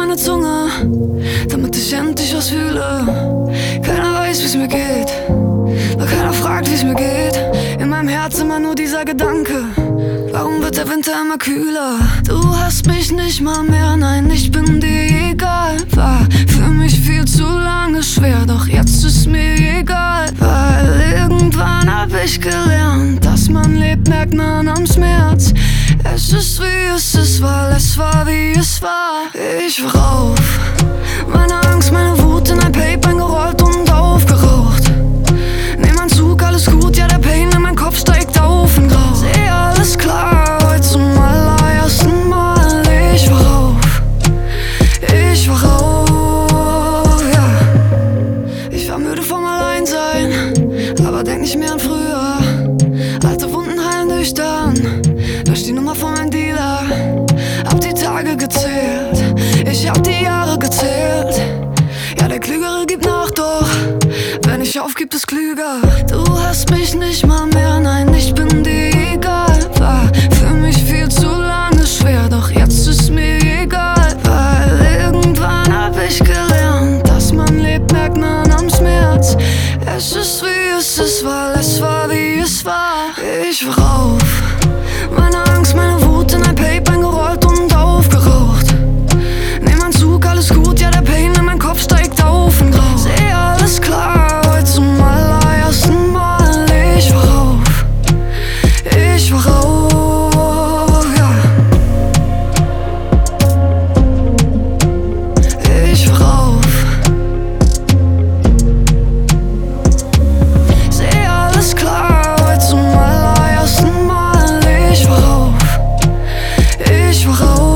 meine Zunge, damit ich endlich was fühle. Keiner weiß, wie's mir geht, weil keiner fragt, wie's mir geht. In meinem Herz immer nur dieser Gedanke: Warum wird der Winter immer kühler? Du hast mich nicht mal mehr, nein, ich bin dir egal. War für mich viel zu lange schwer, doch jetzt ist mir egal. Weil irgendwann hab ich gelernt, dass man lebt, merkt man am Schmerz. Es ist wie es ist, weil es war wie es war. Ich wach auf, meine Angst, meine Wut in ein Paper eingerollt und aufgeraucht. Nehm Anzug, alles gut, ja der Pain in meinem Kopf steigt auf in Grau. Seh alles klar, heute zum allerersten Mal. Ich wach auf, ich wach auf, ja. Ich war müde vom Alleinsein, aber denk nicht mehr an früher. Alte Wunden heilen nüchtern, durch die Nummer von meinem Dealer. Hab die Tage gezählt, ich hab die Jahre gezählt. Ja, der Klügere gibt nach, doch wenn ich aufgib, ist klüger. Du hast mich nicht mal mehr, nein, ich bin dir egal. War für mich viel zu lange schwer, doch jetzt ist mir egal. Weil irgendwann hab ich gelernt, dass man lebt, merkt man am Schmerz. Es ist wie es ist, weil es war wie es war. Ich wach auf, meine Angst, meine Wut in ein Paper eingerollt und aufgeraucht. Nehm Anzug, alles gut, ja der Pain in meinem Kopf steigt auf in Grau. Seh alles klar, heute zum allerersten Mal. Ich wach auf, ich wach auf, ja. Ich wach auf, seh alles klar, heute zum allerersten Mal. Ich wach auf, ich wach auf.